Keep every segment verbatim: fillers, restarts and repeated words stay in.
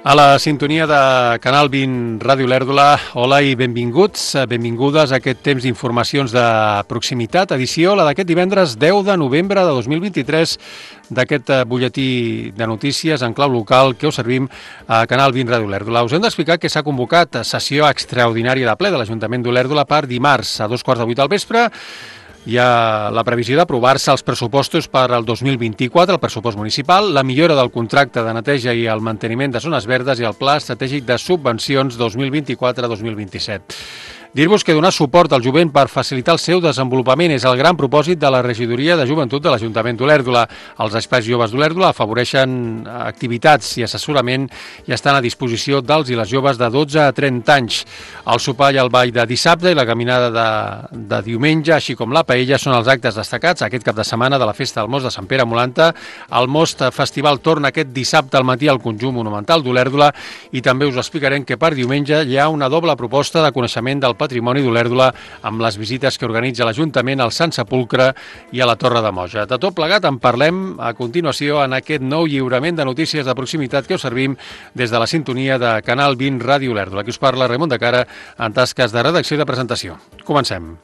A la sintonia de Canal vint Ràdio Lèrdula, hola i benvinguts, benvingudes a aquest temps d'informacions de proximitat, edició, la d'aquest divendres deu de novembre de dos mil vint-i-tres, d'aquest butlletí de notícies en clau local que us servim a Canal vint Ràdio Lèrdula. Us hem d'explicar que s'ha convocat sessió extraordinària de ple de l'Ajuntament d'Olèrdola per dimarts a dos quarts de vuit al vespre. Hi ha la previsió d'aprovar-se els pressupostos per al dos mil vint-i-quatre, el pressupost municipal, la millora del contracte de neteja i el manteniment de zones verdes i el Pla Estratègic de Subvencions dos mil vint-i-quatre dos mil vint-i-set. Dir-vos que donar suport al jovent per facilitar el seu desenvolupament és el gran propòsit de la Regidoria de Joventut de l'Ajuntament d'Olèrdola. Els espais joves d'Olèrdola afavoreixen activitats i assessorament i estan a disposició dels i les joves de dotze a trenta anys. El sopar i el ball de dissabte i la caminada de, de diumenge, així com la paella, són els actes destacats aquest cap de setmana de la Festa del Most de Sant Pere Molanta. El Most Festival torna aquest dissabte al matí al conjunt monumental d'Olèrdola i també us explicarem que per diumenge hi ha una doble proposta de coneixement del patrimoni d'Olèrdola amb les visites que organitza l'Ajuntament al Sant Sepulcre i a la Torre de Moja. De tot plegat en parlem a continuació en aquest nou lliurament de notícies de proximitat que us servim des de la sintonia de Canal vint Ràdio Olèrdola. Aquí us parla Raimon de Cara en tasques de redacció i de presentació. Comencem.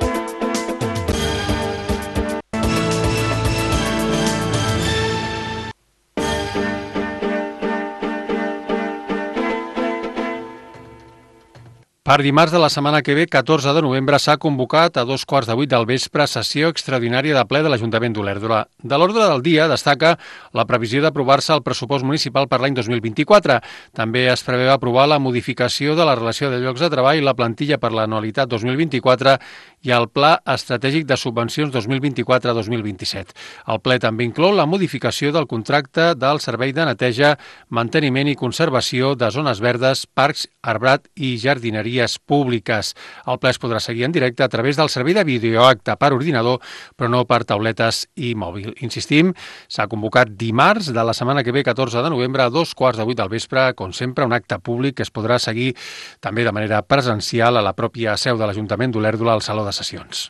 Per dimarts de la setmana que ve, catorze de novembre, s'ha convocat a dos quarts de vuit del vespre sessió extraordinària de ple de l'Ajuntament d'Olèrdola. De l'ordre del dia destaca la previsió d'aprovar-se el pressupost municipal per l'any dos mil vint-i-quatre. També es preveu aprovar la modificació de la relació de llocs de treball, la plantilla per l'anualitat dos mil vint-i-quatre i el Pla Estratègic de Subvencions dos mil vint-i-quatre dos mil vint-i-set. El ple també inclou la modificació del contracte del Servei de Neteja, Manteniment i Conservació de Zones Verdes, Parcs, Arbrat i Jardineria públiques. El ple es podrà seguir en directe a través del servei de videoacte per ordinador, però no per tauletes i mòbil. Insistim, s'ha convocat dimarts de la setmana que ve, catorze de novembre, a dos quarts de vuit del vespre, com sempre, un acte públic que es podrà seguir també de manera presencial a la pròpia seu de l'Ajuntament d'Olèrdola, al Saló de Sessions.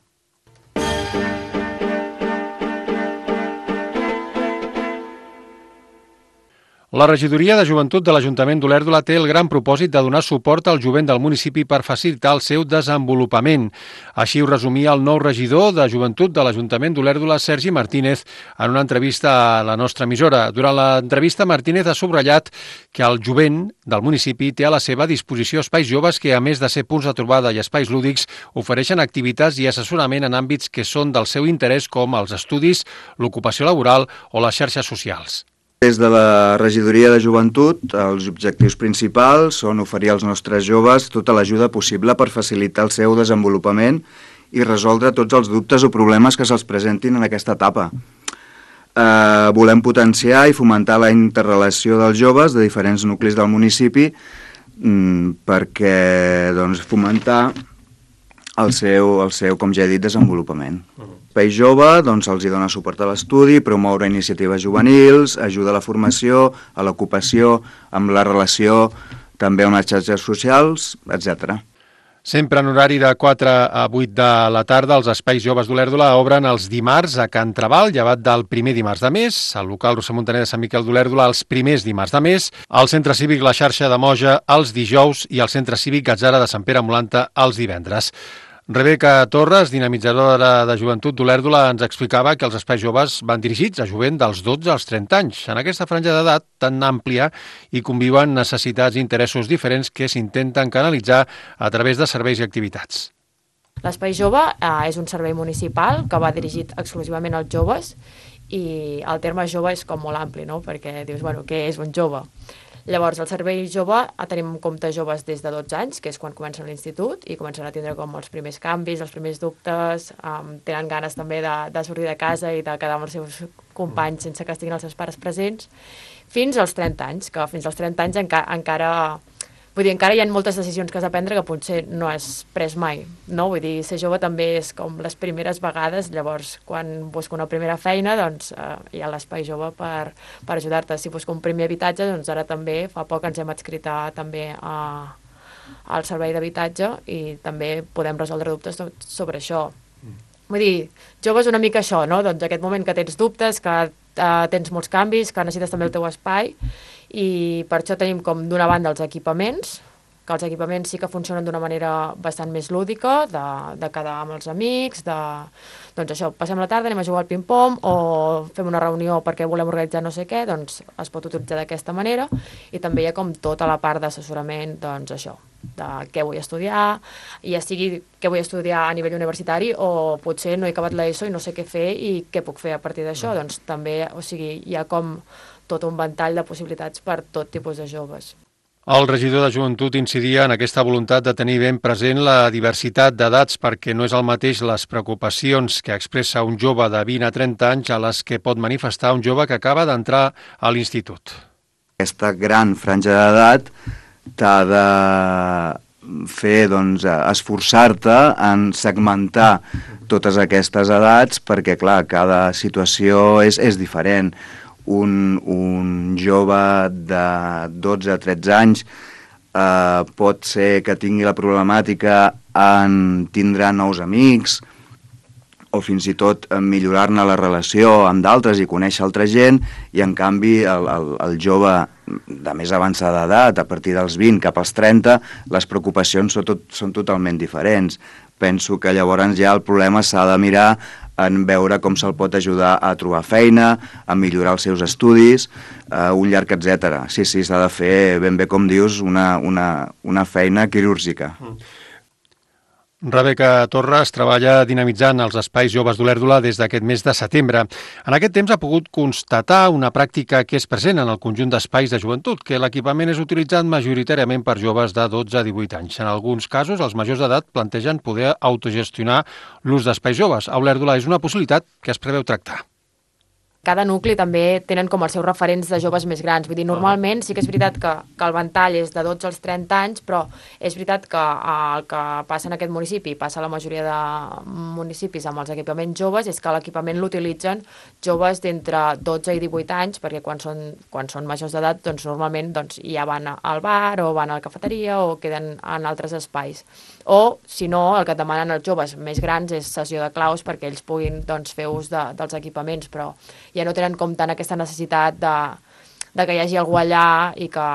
La Regidoria de Joventut de l'Ajuntament d'Olèrdola té el gran propòsit de donar suport al jovent del municipi per facilitar el seu desenvolupament. Així ho resumia el nou regidor de Joventut de l'Ajuntament d'Olèrdola, Sergi Martínez, en una entrevista a la nostra emissora. Durant l'entrevista, Martínez ha subratllat que el jovent del municipi té a la seva disposició espais joves que, a més de ser punts de trobada i espais lúdics, ofereixen activitats i assessorament en àmbits que són del seu interès, com els estudis, l'ocupació laboral o les xarxes socials. Des de la Regidoria de Joventut, els objectius principals són oferir als nostres joves tota l'ajuda possible per facilitar el seu desenvolupament i resoldre tots els dubtes o problemes que se'ls presentin en aquesta etapa. Eh, volem potenciar i fomentar la interrelació dels joves de diferents nuclis del municipi mm, perquè doncs, fomentar el seu, el seu, com ja he dit, desenvolupament. Espai Jove doncs, els hi dona suport a l'estudi, promoure iniciatives juvenils, ajuda a la formació, a l'ocupació, amb la relació també amb les xarxes socials, etcètera. Sempre en horari de quatre a vuit de la tarda, els espais joves d'Olèrdola obren els dimarts a Can Trabal, llevat del primer dimarts de mes, al local Roser Montaner de Sant Miquel d'Olèrdola els primers dimarts de mes, al Centre Cívic La Xarxa de Moja els dijous i al Centre Cívic Gatzara de Sant Pere Molanta els divendres. Rebeca Torres, dinamitzadora de Joventut d'Olèrdola, ens explicava que els espais joves van dirigits a jovent dels dotze als trenta anys. En aquesta franja d'edat tan àmplia hi conviuen necessitats i interessos diferents que s'intenten canalitzar a través de serveis i activitats. L'Espai Jove eh, és un servei municipal que va dirigit exclusivament als joves i el terme jove és com molt ampli, no? Perquè dius, bueno, què és un jove? Llavors, el servei jove tenim en compte joves des de dotze anys, que és quan comencen l'institut, i comencen a tindre com els primers canvis, els primers dubtes, um, tenen ganes també de, de sortir de casa i de quedar amb els seus companys sense que estiguin els seus pares presents, fins als trenta anys, que fins als trenta anys enca encara... Vull dir, encara hi ha moltes decisions que has de prendre que potser no has pres mai, no? Vull dir, ser jove també és com les primeres vegades, llavors, quan busco una primera feina, doncs eh, hi ha l'espai jove per, per ajudar-te. Si busco un primer habitatge, doncs ara també, fa poc ens hem adscrit a, també a, al servei d'habitatge i també podem resoldre dubtes sobre això. Vull dir, jove és una mica això, no? Doncs aquest moment que tens dubtes, que uh, tens molts canvis, que necessites també el teu espai, i per això tenim com d'una banda els equipaments, que els equipaments sí que funcionen d'una manera bastant més lúdica, de, de quedar amb els amics, de, doncs això, passem la tarda, anem a jugar al ping-pong, o fem una reunió perquè volem organitzar no sé què, doncs es pot utilitzar d'aquesta manera, i també hi ha com tota la part d'assessorament, doncs això, de què vull estudiar, ja sigui què vull estudiar a nivell universitari o potser no he acabat l'ESO i no sé què fer i què puc fer a partir d'això, doncs també, o sigui, hi ha com tot un ventall de possibilitats per tot tipus de joves. El regidor de Joventut incidia en aquesta voluntat de tenir ben present la diversitat d'edats perquè no és el mateix les preocupacions que expressa un jove de vint a trenta anys a les que pot manifestar un jove que acaba d'entrar a l'institut. Aquesta gran franja d'edat t'ha de fer, doncs, esforçar-te en segmentar totes aquestes edats perquè, clar, cada situació és, és diferent. Un, un jove de dotze a tretze anys eh, pot ser que tingui la problemàtica en tindre nous amics o fins i tot millorar-ne la relació amb d'altres i conèixer altra gent, i en canvi el, el, el jove de més avançada edat, a partir dels vint cap als trenta, les preocupacions són, tot, són totalment diferents. Penso que llavors ja el problema s'ha de mirar en veure com se'l pot ajudar a trobar feina, a millorar els seus estudis, eh, un llarg etcètera. Sí, sí, s'ha de fer ben bé, com dius, una, una, una feina quirúrgica. Mm. Rebeca Torres treballa dinamitzant els espais joves d'Olèrdola des d'aquest mes de setembre. En aquest temps ha pogut constatar una pràctica que és present en el conjunt d'espais de joventut, que l'equipament és utilitzat majoritàriament per joves de dotze a divuit anys. En alguns casos, els majors d'edat plantegen poder autogestionar l'ús d'espais joves. A Olèrdola és una possibilitat que es preveu tractar. Cada nucli també tenen com els seus referents de joves més grans. Vull dir, normalment sí que és veritat que, que el ventall és de dotze als trenta anys, però és veritat que el que passa en aquest municipi, passa a la majoria de municipis amb els equipaments joves, és que l'equipament l'utilitzen joves d'entre dotze i divuit anys, perquè quan són, quan són majors d'edat, doncs normalment doncs, ja van al bar o van a la cafeteria o queden en altres espais. O, si no, el que et demanen els joves més grans és sessió de claus perquè ells puguin doncs, fer ús de, dels equipaments, però ja no tenen com tant aquesta necessitat de, de que hi hagi algú allà i que,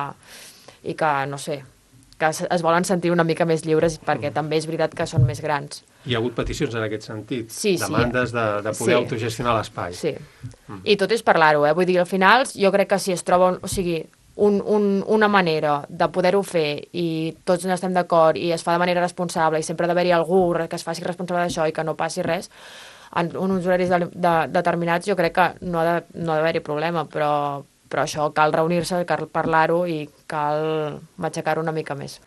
i que, no sé, que es, es volen sentir una mica més lliures perquè mm. també és veritat que són més grans. Hi ha hagut peticions en aquest sentit? Sí, demandes sí. de, de poder sí. autogestionar l'espai? Sí. Mm. I tot és parlar-ho, eh? Vull dir, al final jo crec que si es troba, o sigui, un, un, una manera de poder-ho fer i tots n'estem d'acord i es fa de manera responsable i sempre ha d'haver-hi algú que es faci responsable d'això i que no passi res, en uns horaris de, de, determinats jo crec que no ha de, no ha d'haver-hi problema, però, però això cal reunir-se, cal parlar-ho i cal matxacar-ho una mica més.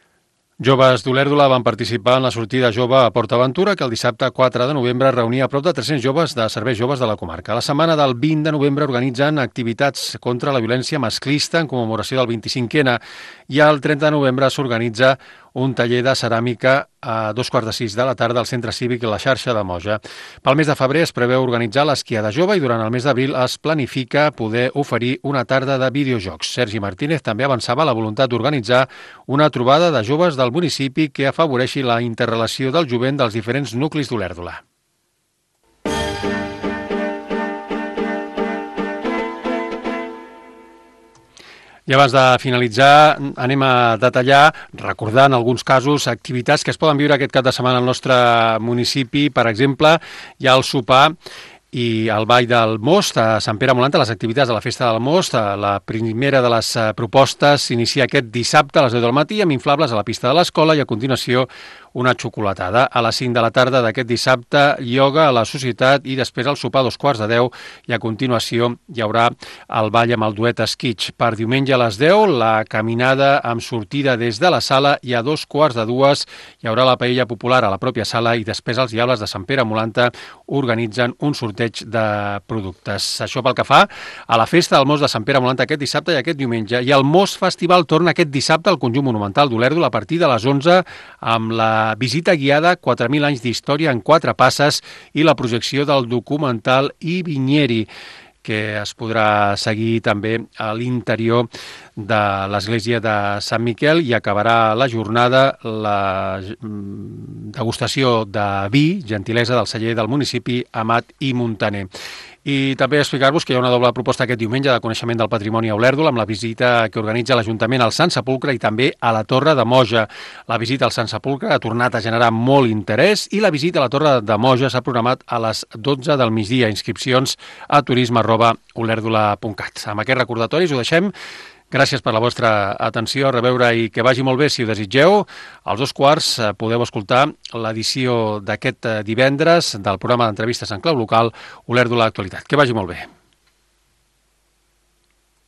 Joves d'Olèrdola van participar en la sortida jove a Port Aventura, que el dissabte quatre de novembre reunia a prop de tres-cents joves de serveis joves de la comarca. La setmana del vint de novembre organitzen activitats contra la violència masclista en commemoració del vint-i-cinquè i el trenta de novembre s'organitza un taller de ceràmica a dos quarts de sis de la tarda al Centre Cívic i la xarxa de Moja. Pel mes de febrer es preveu organitzar l'esquiada jove i durant el mes d'abril es planifica poder oferir una tarda de videojocs. Sergi Martínez també avançava la voluntat d'organitzar una trobada de joves del municipi que afavoreixi la interrelació del jovent dels diferents nuclis d'Olèrdola. I abans de finalitzar, anem a detallar, recordant alguns casos, activitats que es poden viure aquest cap de setmana al nostre municipi. Per exemple, hi ha el sopar i el Ball del Most a Sant Pere Molanta, les activitats de la Festa del Most. La primera de les propostes s'inicia aquest dissabte a les deu del matí amb inflables a la pista de l'escola i a continuació una xocolatada. A les cinc de la tarda d'aquest dissabte, ioga a la Societat i després el sopar a dos quarts de deu i a continuació hi haurà el ball amb el duet Esquitx. Per diumenge a les deu, la caminada amb sortida des de la sala i a dos quarts de dues hi haurà la paella popular a la pròpia sala i després els Diables de Sant Pere Molanta organitzen un sorteig de productes. Això pel que fa a la Festa del Most de Sant Pere Molanta aquest dissabte i aquest diumenge. I el Most Festival torna aquest dissabte al conjunt monumental d'Olèrdola a partir de les onze amb la visita guiada quatre mil anys d'història en quatre passes i la projecció del documental I Vinyeri, que es podrà seguir també a l'interior de l'església de Sant Miquel i acabarà la jornada la degustació de vi, gentilesa del celler del municipi Amat i Muntaner. I també explicar-vos que hi ha una doble proposta aquest diumenge de coneixement del patrimoni a Olèrdola amb la visita que organitza l'Ajuntament al Sant Sepulcre i també a la Torre de Moja. La visita al Sant Sepulcre ha tornat a generar molt interès i la visita a la Torre de Moja s'ha programat a les dotze del migdia. Inscripcions a turisme arroba olèrdola punt cat. Amb aquests recordatoris ho deixem. Gràcies per la vostra atenció, a reveure i que vagi molt bé si ho desitgeu. Als dos quarts podeu escoltar l'edició d'aquest divendres del programa d'entrevistes en clau local Olèrdola Actualitat. Que vagi molt bé.